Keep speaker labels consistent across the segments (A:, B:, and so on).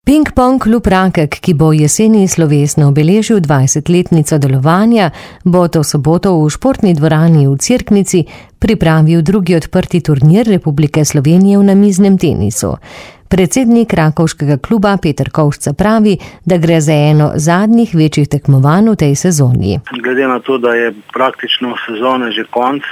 A: Ping-pong klub Rakek, ki bo jeseni slovesno obeležil 20-letnico delovanja, bo to soboto v športni dvorani v Cerknici pripravil drugi odprti turnir Republike Slovenije v namiznem tenisu. Predsednik rakovškega kluba Peter Kovšca pravi, da gre za eno zadnjih večjih tekmovanj v tej sezoni.
B: Glede na to, da je praktično sezone že konc,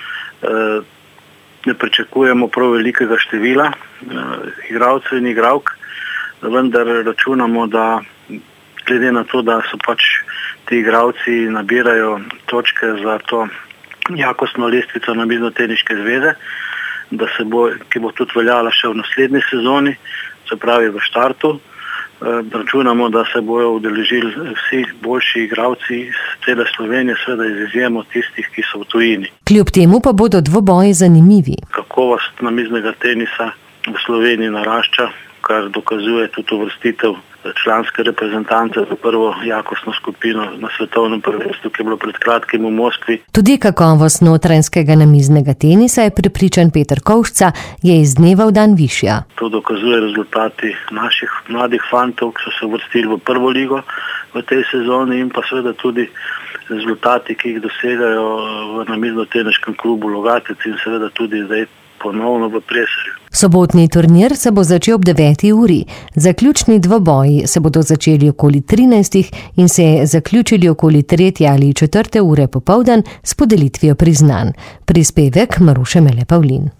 B: ne pričakujemo prav velikega števila igralcev in igralk, vendar računamo, da glede na to, da so ti igralci nabirajo točke za to jakostno lestvico Namizno-teniške zveze, ki bo tudi veljala še v naslednji sezoni, se pravi v štartu. Računamo, da se bojo udeležili vsi boljši igralci iz cele Slovenije, seveda iz izjemo tistih, ki so v tujini.
A: Kljub temu pa bodo dvoboji zanimivi.
B: Kakovost namiznega tenisa v Sloveniji narašča, kar dokazuje tudi uvrstitev članske reprezentance v prvo jakostno skupino na svetovnem prvenstvu, ki je bilo pred kratkim v Moskvi.
A: Tudi kakovost notranjskega namiznega tenisa, je prepričan Peter Kovšca, je iz dneva v dan višja.
B: To dokazuje rezultati naših mladih fantov, ki so se uvrstili v prvo ligo v tej sezoni, in pa seveda tudi rezultati, ki jih dosegajo v namizno-teniškem klubu Logatec in seveda tudi zdaj ponovno v Preserju.
A: Sobotni turnir se bo začel ob 9. uri. Zaključni dvoboji se bodo začeli okoli 13. in se zaključili okoli 3. ali 4. ure popoldan s podelitvijo priznanj. Prispevek Maruše Mele Pavlin.